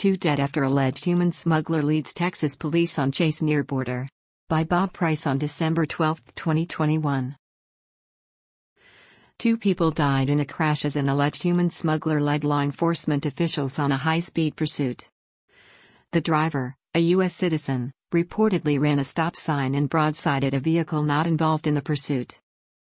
2 dead after alleged human smuggler leads Texas police on chase near border. By Bob Price on December 12, 2021. 2 people died in a crash as an alleged human smuggler led law enforcement officials on a high-speed pursuit. The driver, a U.S. citizen, reportedly ran a stop sign and broadsided a vehicle not involved in the pursuit.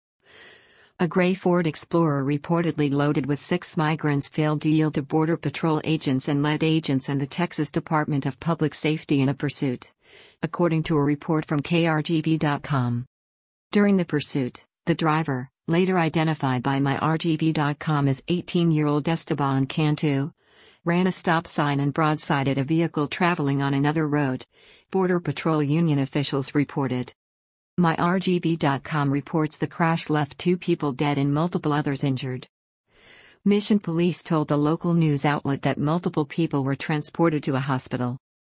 A gray Ford Explorer reportedly loaded with 6 migrants failed to yield to Border Patrol agents and led agents and the Texas Department of Public Safety in a pursuit, according to a report from KRGV.com. During the pursuit, the driver, later identified by MyRGV.com as 18-year-old Esteban Cantu, ran a stop sign and broadsided a vehicle traveling on another road, Border Patrol Union officials reported. MyRGV.com reports the crash left 2 people dead and multiple others injured. Mission Police told the local news outlet that multiple people were transported to a hospital.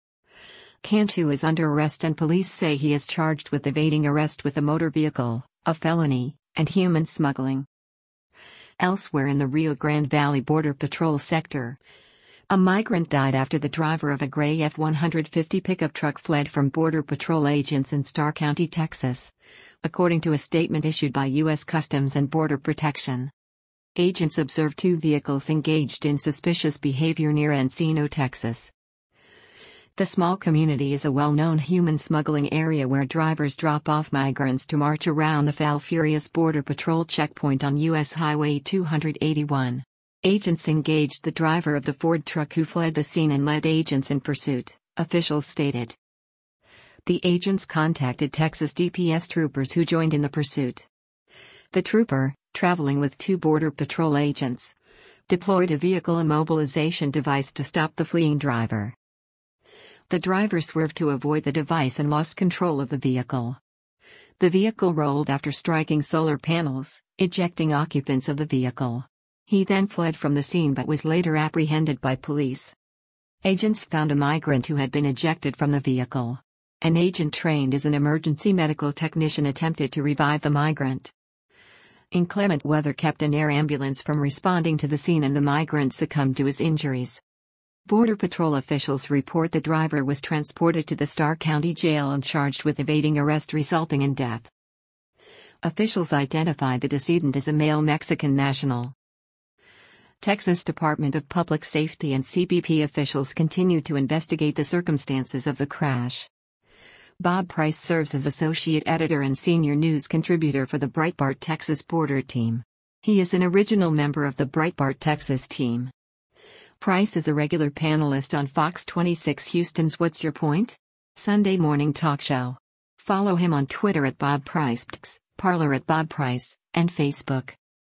Cantu is under arrest and police say he is charged with evading arrest with a motor vehicle, a felony, and human smuggling. Elsewhere in the Rio Grande Valley Border Patrol sector, a migrant died after the driver of a gray F-150 pickup truck fled from Border Patrol agents in Starr County, Texas, according to a statement issued by U.S. Customs and Border Protection. Agents observed 2 vehicles engaged in suspicious behavior near Encino, Texas. The small community is a well-known human smuggling area where drivers drop off migrants to march around the Falfurrias Border Patrol checkpoint on U.S. Highway 281. Agents engaged the driver of the Ford truck who fled the scene and led agents in pursuit, officials stated. The agents contacted Texas DPS troopers who joined in the pursuit. The trooper, traveling with 2 Border Patrol agents, deployed a vehicle immobilization device to stop the fleeing driver. The driver swerved to avoid the device and lost control of the vehicle. The vehicle rolled after striking solar panels, ejecting occupants of the vehicle. He then fled from the scene but was later apprehended by police. Agents found a migrant who had been ejected from the vehicle. An agent trained as an emergency medical technician attempted to revive the migrant. Inclement weather kept an air ambulance from responding to the scene and the migrant succumbed to his injuries. Border Patrol officials report the driver was transported to the Starr County Jail and charged with evading arrest resulting in death. Officials identified the decedent as a male Mexican national. Texas Department of Public Safety and CBP officials continue to investigate the circumstances of the crash. Bob Price serves as associate editor and senior news contributor for the Breitbart Texas Border Team. He is an original member of the Breitbart Texas team. Price is a regular panelist on Fox 26 Houston's What's Your Point? Sunday morning talk show. Follow him on Twitter at Bob Price, Parler at Bob Price, and Facebook.